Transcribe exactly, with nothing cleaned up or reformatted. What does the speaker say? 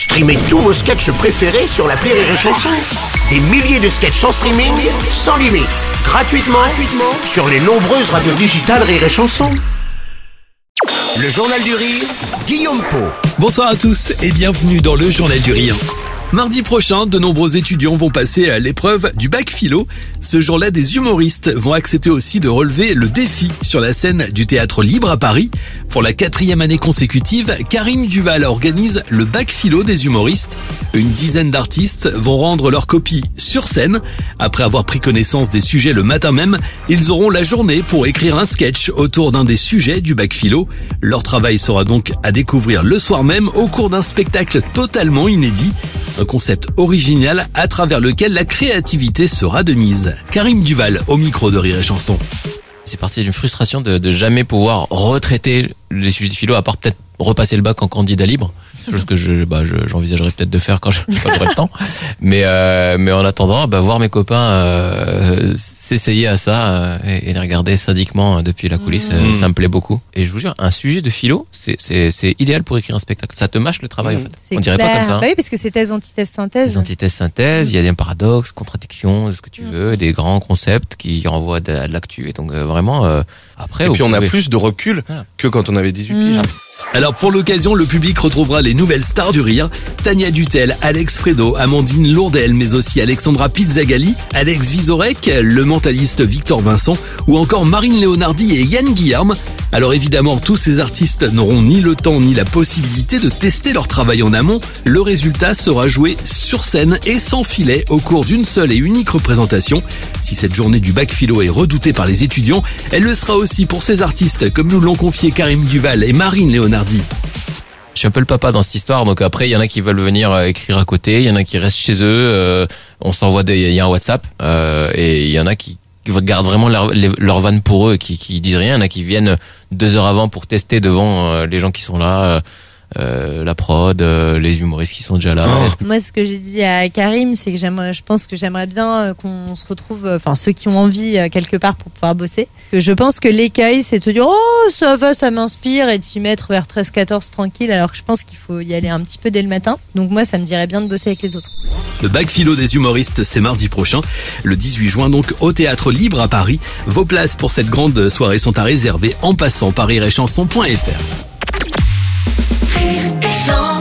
Streamez tous vos sketchs préférés sur l'appli Rire et Chanson. Des milliers de sketchs en streaming, sans limite, gratuitement, gratuitement sur les nombreuses radios digitales Rire et Chanson. Le Journal du Rire, Guillaume Pau. Bonsoir à tous et bienvenue dans le Journal du Rire. Mardi prochain, de nombreux étudiants vont passer à l'épreuve du bac philo. Ce jour-là, des humoristes vont accepter aussi de relever le défi sur la scène du Théâtre Libre à Paris. Pour la quatrième année consécutive, Karim Duval organise le bac philo des humoristes. Une dizaine d'artistes vont rendre leur copie sur scène. Après avoir pris connaissance des sujets le matin même, ils auront la journée pour écrire un sketch autour d'un des sujets du bac philo. Leur travail sera donc à découvrir le soir même au cours d'un spectacle totalement inédit. Un concept original à travers lequel la créativité sera de mise. Karim Duval au micro de Rire et Chanson. C'est parti d'une frustration de, de jamais pouvoir retraiter les sujets de philo, à part peut-être repasser le bac en candidat libre, chose que je, bah, je, j'envisagerais peut-être de faire quand, je, quand j'aurai le temps. Mais, euh, mais en attendant, bah, voir mes copains euh, s'essayer à ça euh, et, et les regarder sadiquement depuis la coulisse, mmh. euh, ça me plaît beaucoup. Et je vous jure, un sujet de philo, c'est, c'est, c'est idéal pour écrire un spectacle. Ça te mâche le travail, mmh. en fait. C'est On dirait clair. pas comme ça. Hein. Bah oui, parce que c'est thèse, antithèse, synthèse. Des antithèses, synthèses, il mmh. y a des paradoxes, contradictions, ce que tu mmh. veux, des grands concepts qui renvoient de, de l'actu. Et donc euh, vraiment, euh, après... Et puis on pouvez... a plus de recul voilà. que quand on avait dix-huit piges. Mmh. Alors pour l'occasion, le public retrouvera les nouvelles stars du rire. Tania Dutel, Alex Fredo, Amandine Lourdel, mais aussi Alexandra Pizzagalli, Alex Vizorek, le mentaliste Victor Vincent ou encore Marine Léonardi et Yann Guillarme. Alors évidemment, tous ces artistes n'auront ni le temps ni la possibilité de tester leur travail en amont. Le résultat sera joué sur scène et sans filet au cours d'une seule et unique représentation. Si cette journée du bac philo est redoutée par les étudiants, elle le sera aussi pour ces artistes comme nous l'ont confié Karim Duval et Marine Léonardi. Je suis un peu le papa dans cette histoire, donc après il y en a qui veulent venir écrire à côté, il y en a qui restent chez eux, euh, on s'envoie des, il y a un WhatsApp euh, et il y en a qui gardent vraiment leur, leur vanne pour eux, qui, qui disent rien, il y en a qui viennent deux heures avant pour tester devant euh, les gens qui sont là. Euh, Euh, la prod, euh, les humoristes qui sont déjà là. Oh. Moi, ce que j'ai dit à Karim, c'est que j'aimerais, je pense que j'aimerais bien qu'on se retrouve, enfin ceux qui ont envie quelque part pour pouvoir bosser. Que je pense que l'écueil, c'est de se dire oh ça va, ça m'inspire et de s'y mettre vers treize quatorze tranquille, alors que je pense qu'il faut y aller un petit peu dès le matin. Donc moi, ça me dirait bien de bosser avec les autres. Le bac philo des humoristes, c'est mardi prochain, le dix-huit juin donc au Théâtre Libre à Paris. Vos places pour cette grande soirée sont à réserver en passant par rire et chanson point f r. Rire et chanson.